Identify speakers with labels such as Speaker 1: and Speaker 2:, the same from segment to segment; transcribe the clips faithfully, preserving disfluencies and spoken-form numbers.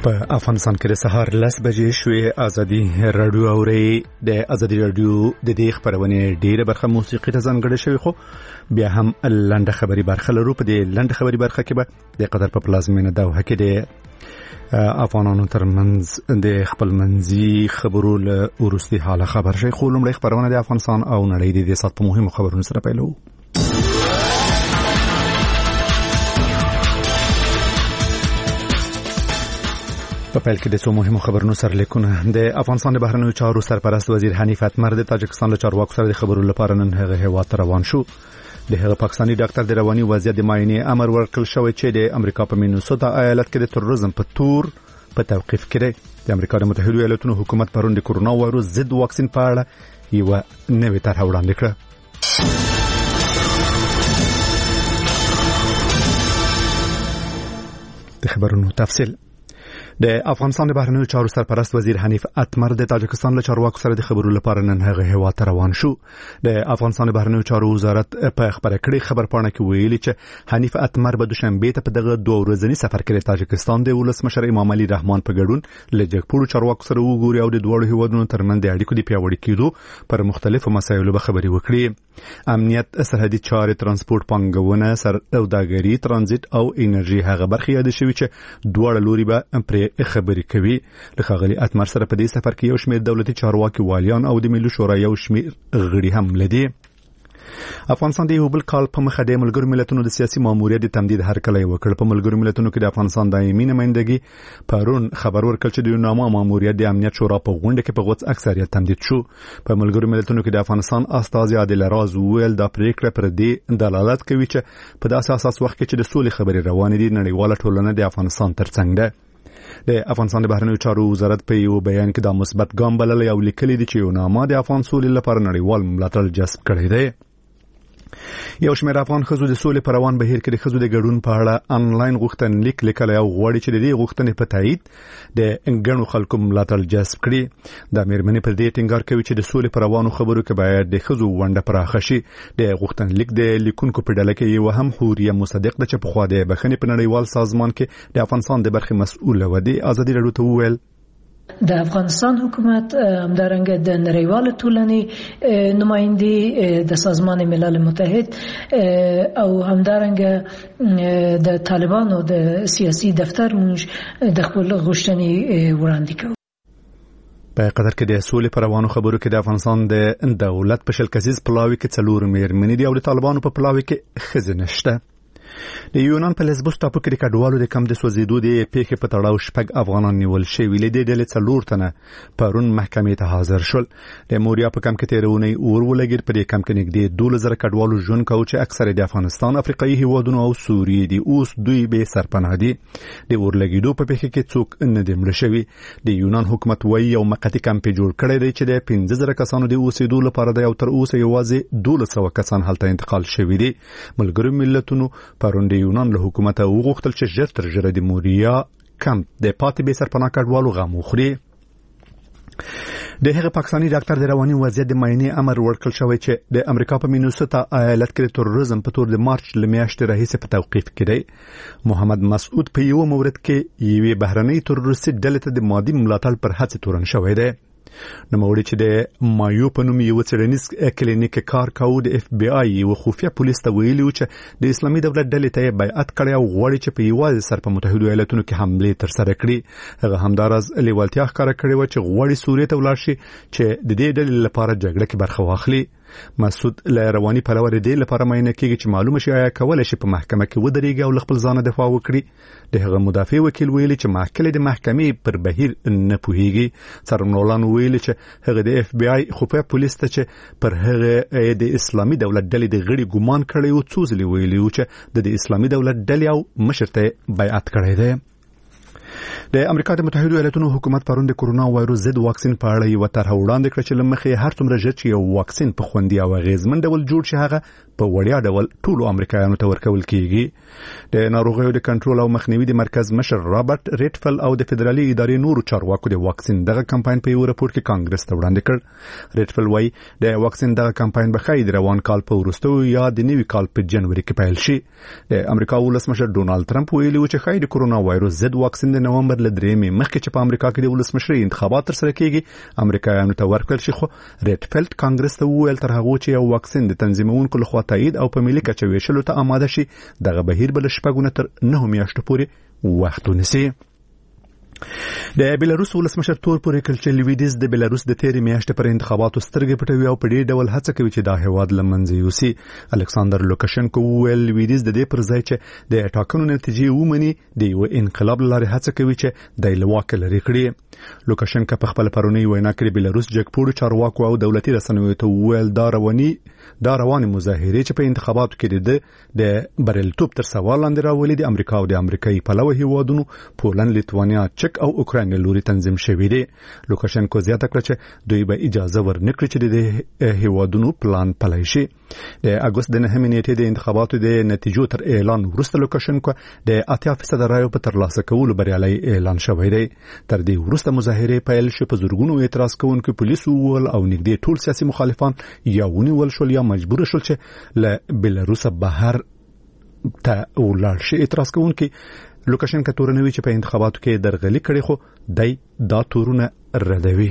Speaker 1: په افغانستان کې د سهار لس بجې شوې. ازادي رادیو اوري د ازادي رادیو د دې خبرونه ډیره برخه موسیقي ته ځانګړې شوی، خو بیا هم لنډه خبري برخه لرو. په دې لنډه خبري برخه کې به د قطر په پلازمینه دوحه کې د افغانانو ترمنځ د خپل منځي خبرو له ورستي حاله خبر شي. خو لومړی خبرونه د افغانستان او نړۍ د سات په مهمو خبرونو سره پیلو. په پیل کې د څو مهمو خبرونو سره لیکونه. د افغانستان د بهرنیو چارو سرپرست وزیر حنیف اتمر د تاجکستان له چارواکو سره د خبرو لپاره نن هغه هیواد ته روان شو. د هغه پاکستانی ډاکټر د رواني وضعیت د معاینې امر ورکړل شوی چې د امریکا په مینوسوتا ایالت کې د تروریزم په تور په توقیف کړي. د امریکا د متحده ایالاتونو حکومت پرون د کورونا وایروس ضد واکسین په اړه یو نوې طرح وړاندې کړه. د خبرونو تفصیل. د افغانستان د بهرنیو چارو سرپرست وزیر حنیف اتمر د تاجکستان له چارواکو سره د خبرو لپاره نن هغه هیواد ته روان شو. د افغانستان د بهرنیو چارو وزارت په خبره کړې خبرپاڼه کې ویلي چې حنیف اتمر به دوشنبه ته په دغه دوه ورځني سفر کې د تاجکستان د ولسمشر امام علي رحمان په ګډون له جګپوړو چارواکو سره وګوري او د دوه هیوادونو ترمنځ د اړیکو د پیاوړي کېدو پر مختلفو مسایلو به خبري وکړي. امنیت، سرحدي چارې، ترانسپورت، پانګونه، سوداګري، ترانزیت او انرژي هغه برخې یاد شوي چې دواړه لوري به پر خبري کوي. لخغلی اتمر سره په دې سفر کې یو شمېر دولتي چارواکي والیان او د ملي شورا یو شمېر غړي هم لدي. افغانستان د یو بل کال په مخه د ملګرو ملتونو د سیاسي ماموریت د تمدید هرکلی وکړ. په ملګرو ملتونو کې د افغانستان دایمي نمائندګي پرون خبر ورکړ چې د یوناما ماموریت د امنیت شورا په غونډه کې په غوڅ اکثریت تمدید شو. په ملګرو ملتونو کې د افغانستان استازي عادل راز ویل دا پریکړه پر دې دلالت کوي چې په داسې اساس وخت کې چې د سولې خبرې روانې دي، نړیواله ټولنه د افغانستان ترڅنګ ده. د افغانستان د بهرنیو چارو وزارت په یو بیان کې دا مثبت ګام بللی او لیکلي دي چې یوناما د افغان سولې لپاره نړیوال ملاتړ جذب کړی دی. یو شمېر افغان ښځو د سولې په روان بهیر کې د ښځو د ګډون په اړه انلاین غوښتنلیک لیکلی او غواړي چې د دې غوښتنې په تایید د ګڼو خلکو ملاتړ جذب کړي. د مېرمنې پر دې ټینګار کوي چې د سولې په روانو خبرو کې باید د ښځو ونډه پراخه شي. د غوښتنلیک د لیکونکو په ډله کې یو هم حوریه مصدق ده چې پخوا د بخښنې په نړیوال سازمان کې د افغانستان د برخې مسؤله و. د ازادي راډیو ته وویل
Speaker 2: د افغانستان حکومت همدارنګه د نړیوال ټولنې نمائندې د سازمان ملل متحد او همدارنګه د طالبانو د سیاسي دفتر موږ د خپل غوښتنې وړاندې کوو.
Speaker 1: په قطر کې د سولې پر روانو خبرو کې د افغانستان د دولت په شل کسیز پلاوي کې څلور مېرمنې دي او د طالبانو په پلاوي کې ښځې نشته. د یونان په لزبوس ټاپو کې د کډوالو د کم د سوځېدو د پیښې په تړاو شپږ افغانان نیول شوي. له دې ډلې څلور تنه پرون محکمې ته حاضر شول. د موریا په کم کې تیرونی اور ولګید. په دې کم کې نږدې دولس زره کډوالو ژوند کوي چې اکثره د افغانستان، افریقایي هیوادونو او سوریې دي. اوس دوی به سرپناه دي. د اور لګیدو په پیښه کې څوک نه دي مړه شوي. د یونان حکومت وایي یو موقتی کمپ جوړ کړی دی چې د پنځه زره کسانو د اوسېدو لپاره دی او تر اوسه یوازې دولس سوه کسان هلته انتقال شوي دي. ملګرو ملتونو پرون د یونان له حکومت وغوښتل چې ژر تر ژره د موریا کمپ د پاتې بې سرپناه کډوالو غم وخوري. د هغه پاکستانی ډاکټر د رواني وضعیت د معاینې امر ورکړل شوی چې د امریکا په مینوسوتا ایالت کې د تروریزم په تور د مارچ له میاشتې راهیسې په توقیف کې دی. محمد مسعود په یو مورد کې یوې بهرنۍ تروریستي ډلې ته د مادي ملاتړ پر هڅې تورن شوی دی. نوموړي چې د مایو په نوم یو څېړنیز کلینیک کار کاوه د اف بی آی یو خفیه پولیس ته ویلي و چې د اسلامي دولت ډلې ته بیعت کړی او غواړي چې په یوازې سر په متحده ایالاتونو کې حملې ترسره کړي. هغه همداراز لیوالتیا ښکاره کړې وه چې غواړي سوریې ته ولاړ شي چې د دې ډلې لپاره جګړه کې برخه واخلي. مسعود له رواني پلوه د دې لپاره معاینه کېږي چې معلومه شي آیا کولای شي په محکمه کې ودرېږي او خپل ځان دفاع وکړي. د هغه مدافع وکیل ویلي چې محکمه د محکمې پر بهیر نه پوهیږي. سرمنولان ویلي چې هغه د اف بی آی خفیه پولیس ته چې پر هغه د اسلامي دولت ډلې د غړي ګمان کړی او څو ځلې ویلي و چې د اسلامي دولت ډلې او مشر ته بیعت کړی دی. د امریکا د متحده ایالاتونو حکومت پرون د کورونا وایروس ضد واکسین په اړه یو طرح وړاندې کړ چې لمخې هر څومره ژر چې یو واکسین په خوندي او اغیزمن ډول جوړ شي هغه په وړیا ډول ټولو امریکایانو ته ورکول کیږي. د ناروغیو د کنټرول او مخنیوي د مرکز مشر رابرټ ریټفل او د فدرالي ادارې نورو چارواکو د واکسین دغه کمپاین په یو راپور کې کانګرس ته وړاندې کړ. ریټفل وایي د واکسین دغه کمپاین به خای د روان کال په وروستو یا د نوي کال په جنوري کې پیل شي. د امریکا ولسمشر ډونالد ټرمپ ویلي و چې خای د کورونا وایروس ضد واکسین د نومبر له درېمې مخکې چې په امریکا کې د ولسمشرۍ انتخابات ترسره کیږي امریکایانو ته ورکړل شي، خو ریډفیلډ کانګرس ته وویل تر هغه چې یو واکسین د تنظیمونکو لخوا تایید او په ملي کچه ویشلو ته آماده شي دغه بهیر بل شپږ نه تر نهه میاشتو پورې وخت ونیسي. د بیلاروس ولسمشر تور پورې کړ چې لویدیز د بیلاروس د تیرې میاشتې پر انتخاباتو سترګې پټوي او په دې ډول هڅه کوي چې دا هیواد له منځه یوسي. الکساندر لوکاشنکو وویل لویدیز د دې پر ځای چې د ټاکنو نتیجې ومني د یو انقلاب لاره هڅه کوي چې د لواک لري کړي. لوکاشنکو په خپل پرونی وینا کې بیلاروس جګپوړو چارواکو او دولتي رسنیو ته وویل دا رواني دا رواني مظاهره چې په انتخاباتو کې د بریلتوب تر سوال لاندې راولي د امریکا او د امریکایي پلوه هیوادونو پولند، لیتوانیا، چک او اوکراین لوري تنظیم شوی دی. لوکاشنکو زیاته کړه چې دوی به اجازه ورنکړي چې د هیوادونو پلان پلی شي. د اگست د نهمې نیټې د انتخاباتو د نتیجو تر اعلان وروسته لوکاشنکو د اتیا فیصد رایو په ترلاسه کولو بریالي اعلان شوی دی. تر دې وروسته مظاهره پیل شو، په زورګونو اعتراض کوونکو پولیسو ول او نږدې ټول سیاسي مخالفان یا ونیول شول یا مجبور شول چې له بیلاروس بهر ته ولاړ شي. اعتراض کوونکي لوکاشنکو تورنوي چې په انتخاباتو کې درغلي کړي خو دای دا تورونه ردوي.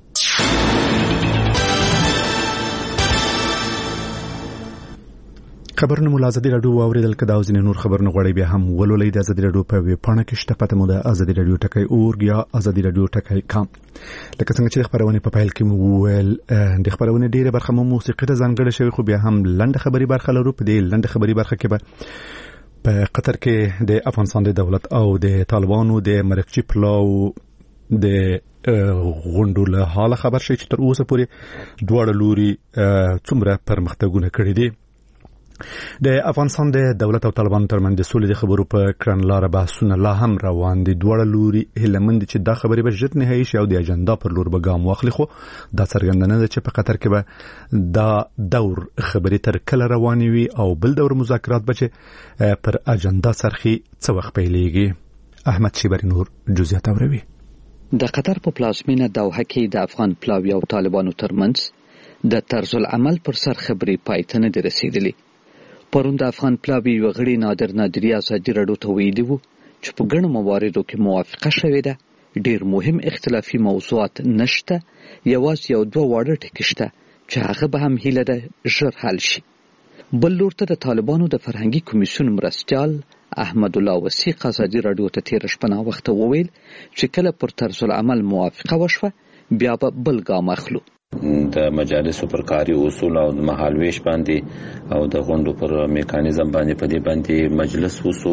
Speaker 1: خبرونه مو ازادي رادیو اوریدل کدا او ځینې نور خبرونه غوړي بیا هم ولولې د ازادي رادیو په ویب پاڼه کې شته پته مو د ازادي رادیو ټکای اورګ یا ازادي رادیو ټکای کام. لکه څنګه چې خبرونه په پیل کې مو ویل د خبرونه ډیره برخه مو موسیقي ته ځانګړې شوی، خو بیا هم لنډه خبري برخه لرو. په دې لنډه خبري برخه کې به په قطر کې د افغانستان د دولت او د طالبانو د مرکچی پلاو د غونډو له حاله خبر شي چې تر اوسه پورې دواړه لوري څومره پرمختګونه کړي دي. د افغانستان د دولت او طالبانو ترمنځ د سولې د خبرو په کړنلاره بحثونه لا هم روان دي. دواړه لوري هیلمند چې دا خبرې به ژر نهایي شي او د اجنډا پر لور به ګام واخلي، خو دا څرګندونه ده چې په قطر کې به دا دور خبرې تر کله روانې وي او بل دور مذاکرات به چې پر اجنډا سرخي څه وخت پیلېږي. احمد شیبری نور جزئیات اوروي.
Speaker 3: د قطر په پلازمینه دوحه کې د افغان پلاوی او طالبانو ترمنځ د طرز العمل پر سر خبرې پای ته نه رسیدلې. پرون د افغان پلاوی وغړي نادر نادری ازادي رادیو ته ویلي وو چې په ګڼو مواردو کې موافقه شوې ده، ډېر مهم اختلافي موضوعات نشته، یوازې یو دوه واړه ټکي شته چې هغه به هم هیله ده ژر حل شي. بل لور ته د طالبانو د فرهنګي کمیسیون مرستیال احمد الله وثیق ازادي رادیو ته تیر شپه نا وخت وویل چې کله پر طرز العمل موافقه وشوه بیا به بل ګام اخلو.
Speaker 4: د مجالسو پر کاري اصول او مهالويش باندې او د غونډو پر میکانیزم باندې په دې باندې مجلس وسو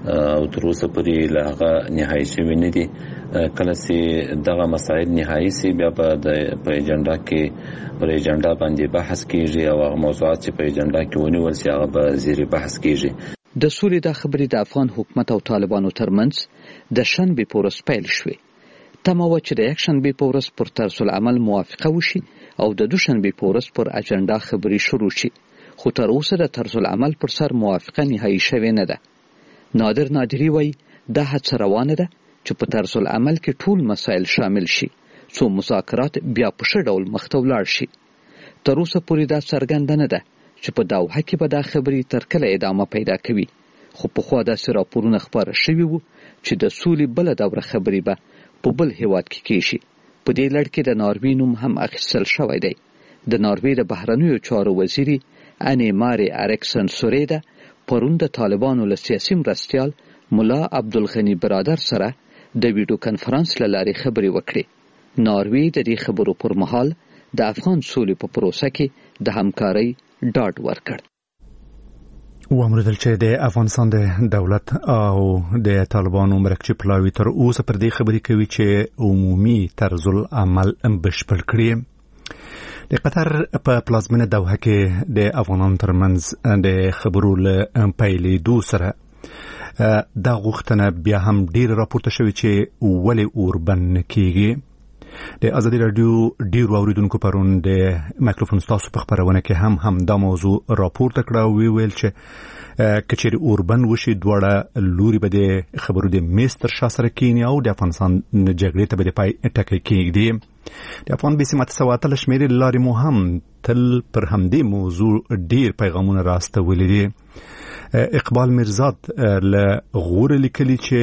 Speaker 4: او تر اوسه پورې لاغه نهایي شوی نه دي. کله چې دغه مسایل نهایي سي بیا په د ایجنډا کې پر ایجنډا باندې بحث کیږي او هغه موضوعات چې په ایجنډا کې ونیول شي هغه به زیر بحث کیږي.
Speaker 3: د سولې د خبرې د افغان حکومت او طالبانو ترمنځ د شنبې په ورځ پیل شوې. تمه و چې د یک شنبې په ورځ پر طرز العمل موافقه وشي او د دوشنبې په ورځ پر اجنډا خبرې شروع شي، خو تر اوسه د طرز العمل پر سر موافقه نهایي شوې نه ده. نادر نادری وایي دا هڅه روانه ده چې په طرز العمل کې ټول مسایل شامل شي څو مذاکرات بیا په ښه ډول مخته ولاړ شي. تر اوسه پورې دا څرګنده نه ده چې په دوحه کې به دا خبرې تر کله ادامه پیدا کوي، خو پخوا داسې راپورونه خپاره شوي وو چې د سولې بله دوره خبرې به په بل هیواد کې کیږي. په دې لړ کې د ناروې نوم هم اخیستل شوی دی. د ناروې د بهرنیو چارو وزیري انې ماري اریکسن سوریده پرون د طالبانو له سیاسي مرستیال ملا عبدالغنی برادر سره د ویډیو کنفرانس له لارې خبرې وکړې. ناروې د دې خبرو پر مهال د افغان سولې په پروسه کې د همکارۍ ډاډ ورکړ.
Speaker 1: وامردل چې د افغانستان د دولت او د طالبانو مرکچی پلاوی تر اوسه پر دې خبرې کوي چې عمومي طرز العمل بشپړ کړي. د قطر په پلازمینه دوحه کې د افغانانو ترمنځ د خبرو له پیلېدو سره دا غوښتنه بیا هم ډیر راپورته شوې چې ولې اوربن کېږي. د ازادي رادیو ډیر اوریدونکو پرون د مایکروفون تاسو په خبرونه کې هم هم دا موضوع راپورته کړه او ویل چې کچېری اوربن وشي دواړه لوري به د خبرو د میستر شاسره کینی او د افغانستان جګړې ته به د پای ټکی کېږي. د افغان بیسمات سواتل شمیرې لارې مو هم تل پر همدې موضوع ډیر پیغامونه راستولې دي. اقبال میرزاد له غور لیکلي چې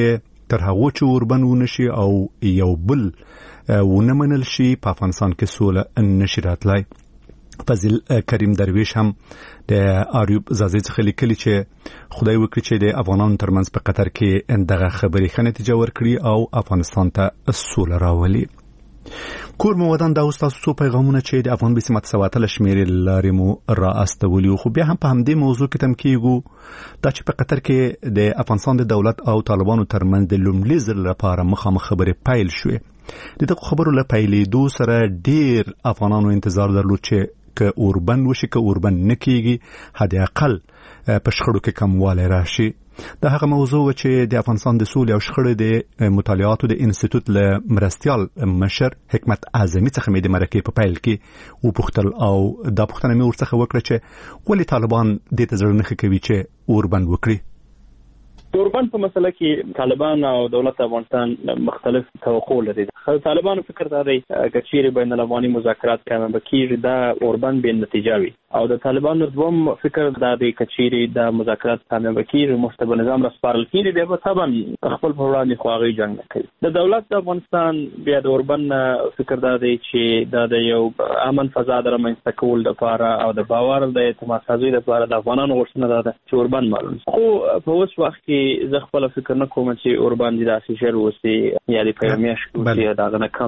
Speaker 1: تر هغه چې اوربند ونشي او یو بل ونه منل شي په افغانستان کې سوله نشي راتلای. فضل کریم درویش هم د آریوب زازی څخه لیکلي چې خدای وکړي چې د افغانانو ترمنځ په قطر کې دغه خبرې ښه نتیجه ورکړي او افغانستان ته سوله راولي. کور مو ودان دا استاد څو پیغامونه چې د افغان بسمت سواتل شمیرې لارې مو را استولي خو بیا هم په همدې موضوع کې تم کېږو دا چې په قطر کې د افغانستان د دولت او طالبانو ترمنځ د لومړي ځل لپاره مخامخ خبرې پیل شوې. د دغه خبرو له پیلېدو سره ډېر افغانانو انتظار درلود چې که اوربند وشي که اوربند نه کېږي حد اقل په شخړو کې کموالی راشي. دا هغه موضوع چې د افغانستان د سولې او شخړې د مطالعاتو د انسټیټوټ له مرستیال مشر حکمت اعظمي څخه مې د مرکې په پیل کې وپوښتل او دا پوښتنه مې ورڅخه وکړه چې ولې طالبان دې ته زړه نه ښه کوي چې اوربند وکړي.
Speaker 5: اوربند په مسله کې طالبان او دولت افغانستان مختلف توقع لري. طالبانو فکر دا دی چې چیرې بین الافغاني مذاکرات کامیاب کیږي دا اوربند به نتیجه وي او د طالبانو دوم فکر دا دی چې چیرې دا مذاکرات کامیاب کیږي مستقل نظام رسپارل کیږي بیا به طبعا خپل په وړاندې خواغي جنگ نه کوي. د دولت د افغانستان بیا د اوربند فکر دا دی چې دا د یو امن فضا د رامنځته کول لپاره او د باور د اعتماد سازي لپاره د افغانانو غوښتنه ده چې اوربند معلوم خو په اوس وخت کې زه خپل فکر نه کوم چې اوربند داسې شر وسی یا د پیغامیش کوي دا نه کم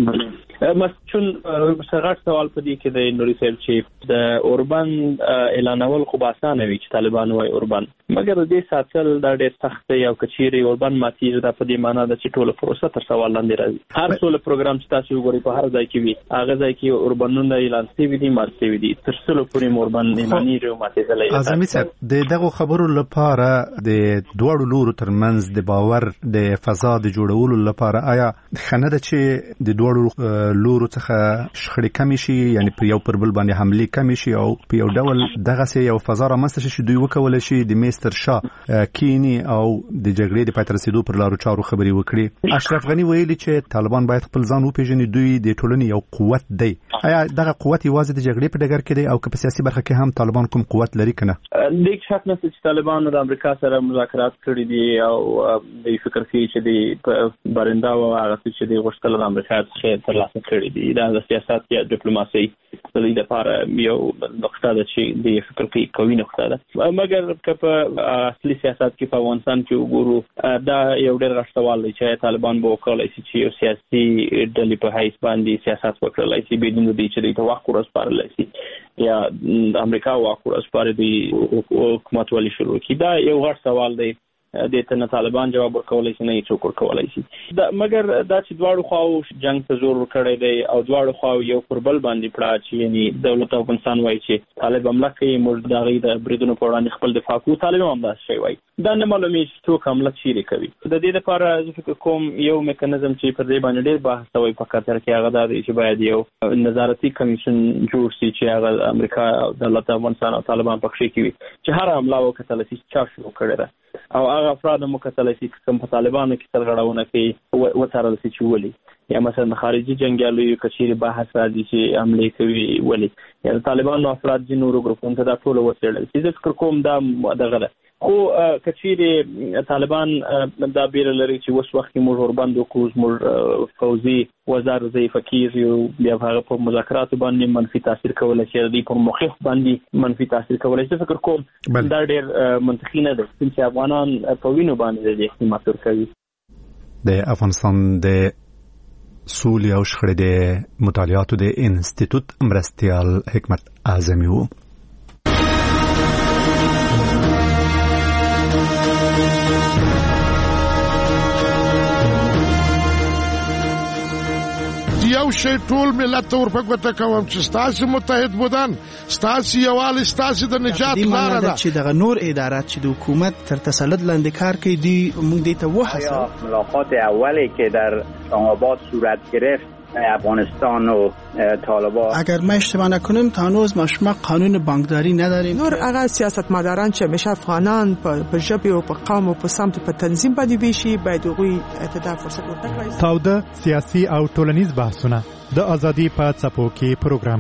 Speaker 5: مسچون سرغټ سوال پدې کې د نوري صاحب چې د اوربند اعلانول خو باسانه وي چې طالبان وای اوربند مګر د دې ساتل دا ډېر سخت یو کچيري اوربند ماتیږي دا په دې معنی ده چې ټول پروسه تر سوال لاندې راځي. هر څول پروګرام چې تاسو وګورئ په هر ځای کې وي هغه ځای کې اوربندونه اعلان شوي دي ماتې وي دي تر څلو پورې اوربند اعلاني رو ماتې ځلې.
Speaker 1: اعظمي صاحب د دغه خبرو لپاره د دوړو لورو ترمنځ د باور د فضا د جوړولو لپاره آیا خنه ده چې د دوړو لورو څخه شخړې کم شي یعنی پر یو پر بل باندې حمله کم شي او په یو ډول دغه سه یو فضا رامنځته شي دوی وکول شي د میستر شاه کینی او د جګړې د پاتې رسیدو پر لارو چارو خبري وکړي. اشرف غنی ویلي چې طالبان باید خپل ځان وپیژني دوی د ټولنې یو قوت دی. آیا دغه قوت یوازې د جګړې په ډګر کې دی او که په سیاسي برخه کې هم طالبان کوم قوت لري کنه؟
Speaker 5: لیک شک نه چې طالبان د امریکا سره مذاکرات کړي دي او د فکر کوي چې د بارندا او هغه چې د غوښتل د امریکا څخه ترلاسه کړي دي دا د سیاست یا ډیپلوماسي د دې لپاره یو نقطه ده چې د فکر کوي کوي نقطه ده مګر که په اصلي سیاست کې په افغانستان کې وګورو دا یو ډېر غټ سوال دی چې طالبان به وکولای شي چې یو سیاسي ډلې په حیث باندې سیاست وکړي چې بدون د دې چې د توقع رسپارل شي یا امریکا واکو رسپارل دي حکومت ولې شروع کی دا یو غټ سوال دی د ته طالبان جواب ورکولای شي نه څوک ورکولای شي دا مګر دا چې دواړو خواو جنگ ته زور ورکړی دی او دواړو خواو یو پر بل باندې پړه چې یعنی دولت افغانستان وایي چې طالب حمله کوي موږ د هغې د بریدونو په وړاندې خپل دفاع کوو طالب هم داسې شی وایي دا نه معلومېږي چې څوک حمله چیرې کوي. د دې لپاره زه فکر کوم یو میکانیزم چې پر دې باندې ډېر بحث شوی په قطر کې هغه دا دی چې باید یو نظارتي کمیشن جوړ شي چې هغه امریکا دولت افغانستان او طالبان پکښې کوي چې هر حمله وکړل شي چا شروع کړې ده او هغه افراد مکتلای شي کوم په طالبانو کې سرغړونه کوي وڅارل شي چې ولي یا مثلا خارجي جنگیالو کچيري بحث راځي چې عملي کوي ولي یا طالبانو افراد د نورو ګروپونو ته دا ټول وڅېړل چې زه فکر کوم دا دغه ده خو کچيري طالبان دا بیر لري چې اوس وخت موږ اوربند وکوز موږ فوزي وزار ضعیف کیږي بیا هغه په مذاکرات باندې منفي تاثیر کولای شي د په مخالف باندې منفي تاثیر کولای شي فکر کوم دا ډېر منطقي نه ده چې افغانان په وینو باندې د احتمال کوي.
Speaker 1: د افغانستان د سولې او شخړې د مطالعاتو د انسټیټوټ مرستیال حکمت اعظمي وو.
Speaker 6: یو شی ټول ملت ته ورپکوته کوم چې ستاسو متحد بودن ستاسو یووالی ستاسو د نجات لاره ده
Speaker 7: چې دغه نور ادارات چې د حکومت تر تسلط لاندې کار کوي دی موږ دې ته وحصل
Speaker 8: ملاقات اولی که در اسلام‌آباد صورت گرفت افغانستان و طالبان
Speaker 7: اگر ما اشتباه نکنیم تا هنوز ما شما قانون بانکداری نداریم.
Speaker 9: نور هغه سیاستمداران چې همیشه افغانان په ژبه او په قوم او په سمت په تنظیم باندې ویشي باید هغوی ته فرصت ورکړي.
Speaker 10: تاوده سیاسي او ټولنیز بحثونه د ازادي په څپو کې پروګرام